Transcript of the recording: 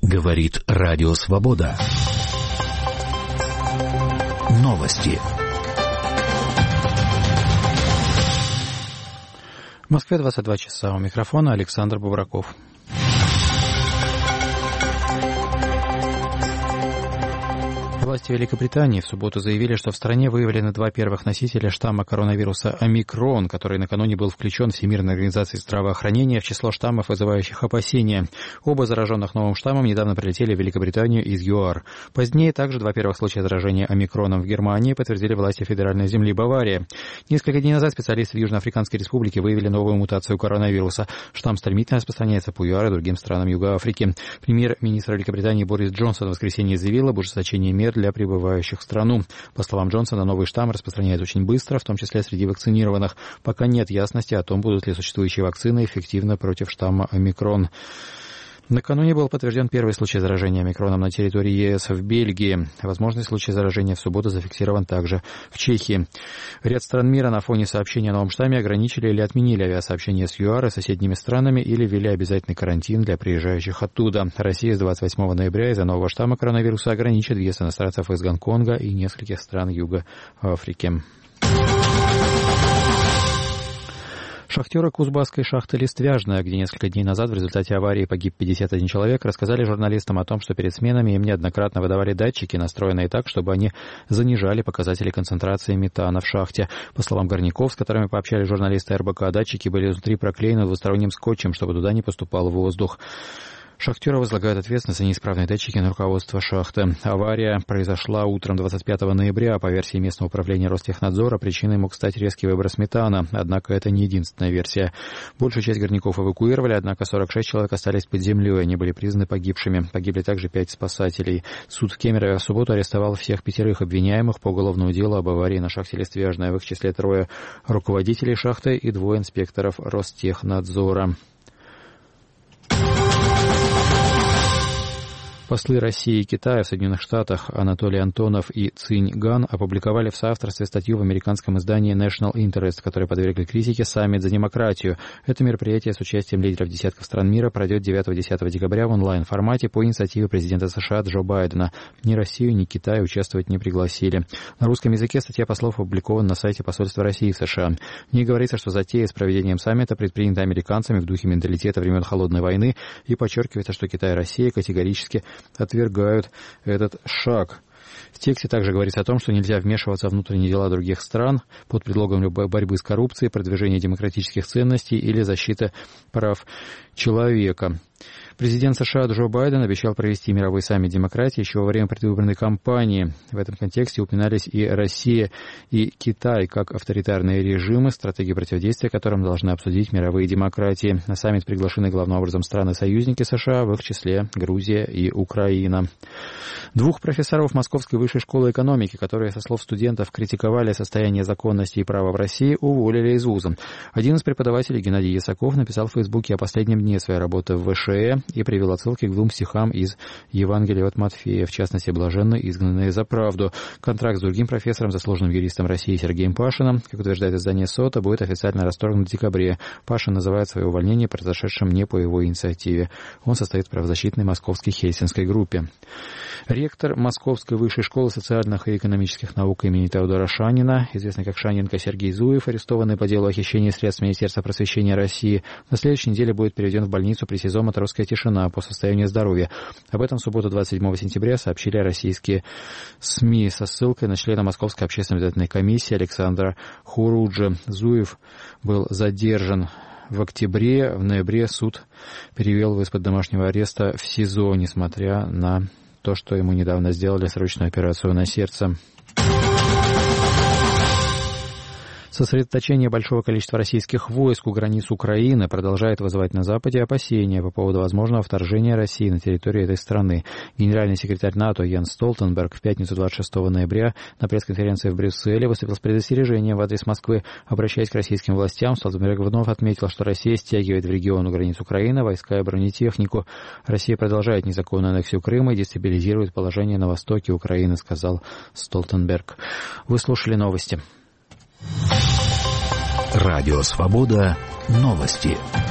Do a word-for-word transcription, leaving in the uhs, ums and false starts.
Говорит Радио Свобода. Новости. В Москве двадцать два часа. У микрофона Александр Бубраков. Власти Великобритании в субботу заявили, что в стране выявлены два первых носителя штамма коронавируса омикрон, который накануне был включен Всемирной организацией здравоохранения в число штаммов, вызывающих опасения. Оба зараженных новым штаммом недавно прилетели в Великобританию из ЮАР. Позднее также два первых случая заражения омикроном в Германии подтвердили власти федеральной земли Бавария. Несколько дней назад специалисты в Южноафриканской республике выявили новую мутацию коронавируса. Штамм стремительно распространяется по ЮАР и другим странам Юга Африки. Премьер-министр Великобритании Борис Джонсон в воскресенье заявил об ужесточении мер для прибывающих в страну. По словам Джонсона, новый штамм распространяется очень быстро, в том числе среди вакцинированных. Пока нет ясности о том, будут ли существующие вакцины эффективны против штамма омикрон. Накануне был подтвержден первый случай заражения омикроном на территории ЕС в Бельгии. Возможный случай заражения в субботу зафиксирован также в Чехии. Ряд стран мира на фоне сообщения о новом штамме ограничили или отменили авиасообщения с ЮАР и соседними странами или ввели обязательный карантин для приезжающих оттуда. Россия с двадцать восьмого ноября из-за нового штамма коронавируса ограничит въезд иностранцев из Гонконга и нескольких стран Юга Африки. Шахтеры Кузбасской шахты «Листвяжная», где несколько дней назад в результате аварии погиб пятьдесят один человек, рассказали журналистам о том, что перед сменами им неоднократно выдавали датчики, настроенные так, чтобы они занижали показатели концентрации метана в шахте. По словам горняков, с которыми пообщались журналисты эр бэ ка, датчики были внутри проклеены двусторонним скотчем, чтобы туда не поступал воздух. Шахтеры возлагают ответственность за неисправные датчики на руководство шахты. Авария произошла утром двадцать пятого ноября. По версии местного управления Ростехнадзора, причиной мог стать резкий выброс метана. Однако это не единственная версия. Большую часть горняков эвакуировали, однако сорок шесть человек остались под землей. Они были признаны погибшими. Погибли также пять спасателей. Суд в Кемерове в субботу арестовал всех пятерых обвиняемых по уголовному делу об аварии на шахте «Листвяжная». В их числе трое руководителей шахты и двое инспекторов Ростехнадзора. Послы России и Китая в Соединенных Штатах Анатолий Антонов и Цинь Ган опубликовали в соавторстве статью в американском издании National Interest, которая подвергли критике «Саммит за демократию». Это мероприятие с участием лидеров десятков стран мира пройдет девятого-десятого декабря в онлайн-формате по инициативе президента США Джо Байдена. Ни Россию, ни Китай участвовать не пригласили. На русском языке статья послов опубликована на сайте посольства России в США. В ней говорится, что затея с проведением саммита предпринята американцами в духе менталитета времен Холодной войны, и подчеркивается, что Китай и Россия категорически отвергают этот шаг. В тексте также говорится о том, что нельзя вмешиваться в внутренние дела других стран под предлогом борьбы с коррупцией, продвижения демократических ценностей или защиты прав человека. Президент США Джо Байден обещал провести мировой саммит демократии еще во время предвыборной кампании. В этом контексте упоминались и Россия, и Китай как авторитарные режимы, стратегии противодействия которым должны обсудить мировые демократии. На саммит приглашены главным образом страны-союзники США, в их числе Грузия и Украина. Двух профессоров Московской высшей школы экономики, которые, со слов студентов, критиковали состояние законности и права в России, уволили из вуза. Один из преподавателей, Геннадий Ясаков, написал в Фейсбуке о последнем дне своей работы в вэ шэ э и привел отсылки к двум стихам из Евангелия от Матфея, в частности, «Блаженны изгнанные за правду». Контракт с другим профессором, заслуженным юристом России Сергеем Пашиным, как утверждает издание СОТА, будет официально расторгнут в декабре. Пашин называет свое увольнение произошедшим не по его инициативе. Он состоит в правозащитной московской Хельсинской группе. Ректор Московской высшей школы социальных и экономических наук имени Теодора Шанина, известный как Шаненко Сергей Зуев, арестованный по делу о хищении средств Министерства просвещения России, на следующей неделе будет переведен в больницу при СИЗО «Матросская тишина» по состоянию здоровья. Об этом в субботу двадцать седьмого сентября сообщили российские СМИ со ссылкой на члена Московской общественной обязательной комиссии Александра Хуруджи. Зуев был задержан в октябре. В ноябре суд перевел его из-под домашнего ареста в СИЗО, несмотря на то, что ему недавно сделали срочную операцию на сердце. Сосредоточение большого количества российских войск у границ Украины продолжает вызывать на Западе опасения по поводу возможного вторжения России на территорию этой страны. Генеральный секретарь НАТО Йенс Столтенберг в пятницу двадцать шестого ноября на пресс-конференции в Брюсселе выступил с предостережением в адрес Москвы. Обращаясь к российским властям, Столтенберг вновь отметил, что Россия стягивает в регион у границ Украины войска и бронетехнику. Россия продолжает незаконную аннексию Крыма и дестабилизирует положение на востоке Украины, сказал Столтенберг. Вы слушали новости. Радио «Свобода». Новости.